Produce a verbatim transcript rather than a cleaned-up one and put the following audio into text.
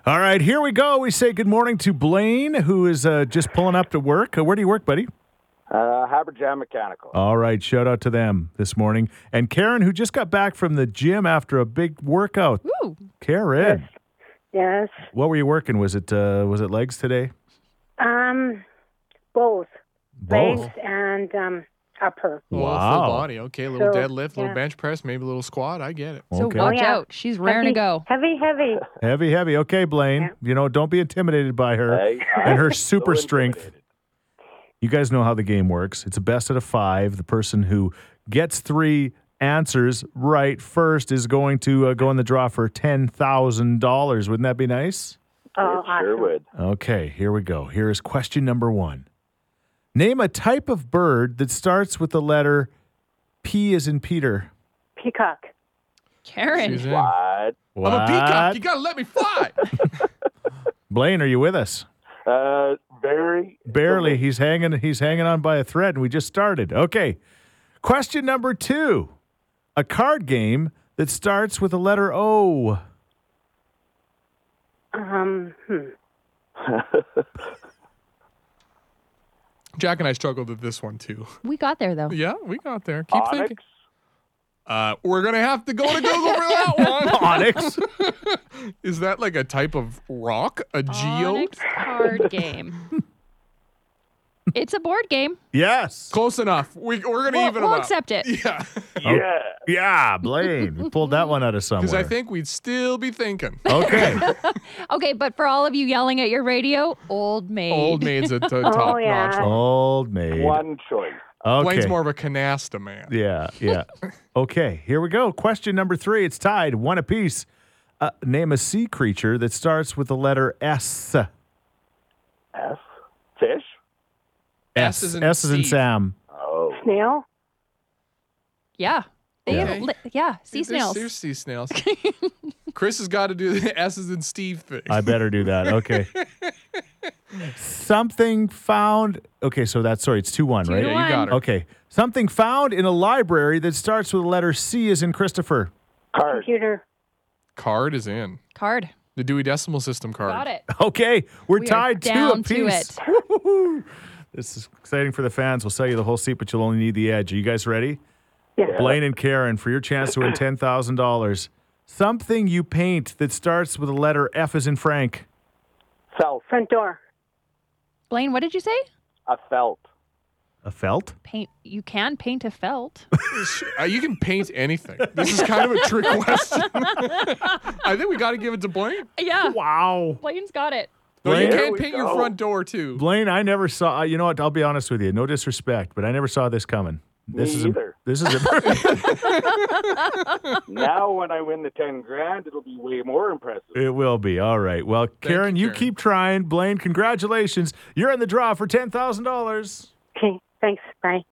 All right, here we go. We say good morning to Blaine, who is uh, just pulling up to work. Uh, where do you work, buddy? Uh, Haberjam Mechanical. All right, shout out to them this morning. And Karen, who just got back from the gym after a big workout. Woo. Karen, Yes. what were you working? Was it uh, was it legs today? Um, both. Both. Legs and um, upper. Oh, Wow. full body. Okay, a little So, deadlift, a little yeah. bench press, maybe a little squat. I get it. So Okay. watch Oh, yeah. out. She's raring heavy, to go. Heavy, heavy. Heavy, heavy. Okay, Blaine. Yeah. You know, don't be intimidated by her Hey, and her so super strength. intimidated. You guys know how the game works. It's a best out of five. The person who gets three answers right first is going to uh, go in the draw for ten thousand dollars. Wouldn't that be nice? Oh, It sure awesome. would. Okay, here we go. Here is question number one. Name a type of bird that starts with the letter P as in Peter. Peacock. Karen. She's in. What? I'm a peacock. What? You got to let me fly. Blaine, are you with us? Uh, very. Barely. He's hanging he's hanging on by a thread and we just started. Okay. Question number two. A card game that starts with the letter O. Um, hmm. Jack and I struggled with this one too. We got there, though. Yeah, we got there. Keep thinking. Onyx. Uh, we're gonna have to go to Google for that one. Onyx. Is that like a type of rock? A geode? Onyx card game. It's a board game. Yes. Close enough. We, we're gonna We'll, even we'll them out. accept it. Yeah, Yeah. Yeah, Blaine. We pulled that one out of somewhere. because I think we'd still be thinking. Okay. Okay, but for all of you yelling at your radio, Old Maid. Old Maid's a t- top yeah. notch. one. Old maid. One choice. Okay. Blaine's more of a canasta man. Yeah, yeah. Okay, here we go. Question number three. It's tied, one apiece. Uh, name a sea creature that starts with the letter S. S. Fish. S is in S is in Steve. Sam. Oh. Snail. Yeah. They Yeah. have li- yeah, sea There's- snails. There's sea snails. Chris has got to do the S's and Steve thing. I better do that. Okay. Something found. Okay, so that's sorry. It's two one, Two right? to yeah, you got her. Okay. Something found in a library that starts with the letter C as in Christopher. Card. Computer. Card is in. Card. The Dewey Decimal System card. Got it. Okay, we're We are tied down two to apiece. it. Woo-hoo-hoo. This is exciting for the fans. We'll sell you the whole seat, but you'll only need the edge. Are you guys ready? Yes. Blaine and Karen, for your chance to win ten thousand dollars. Something you paint that starts with the letter F as in Frank. Felt. Front door. Blaine, what did you say? A felt. A felt? Paint. You can paint a felt. Uh, you can paint anything. This is kind of a trick question. I think we got to give it to Blaine. Yeah. Wow. Blaine's got it. No, you Blaine? There can't we paint your go. front door too. Blaine, I never saw. uh, You know what? I'll be honest with you. No disrespect, but I never saw this coming. This Me is a, either. this is a, Now, when I win the ten grand, it'll be way more impressive. it will be all right. Well, Karen, you, you Karen. keep trying. Blaine, congratulations. You're in the draw for ten thousand dollars. Okay. Thanks. Bye.